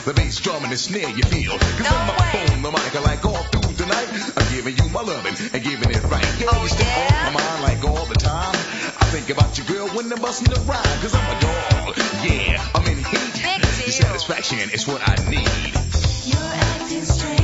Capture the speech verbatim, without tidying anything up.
The bass drum and the snare you feel. Cause No on my way. phone, the mic, like all through tonight, I'm giving you my loving and giving it right. Yeah, Oh, you stay yeah? on my mind like all the time. I think about your girl when they're busting the rhyme. Cause I'm a dog, yeah, I'm in heat. Big The deal. satisfaction is what I need. You're acting strange.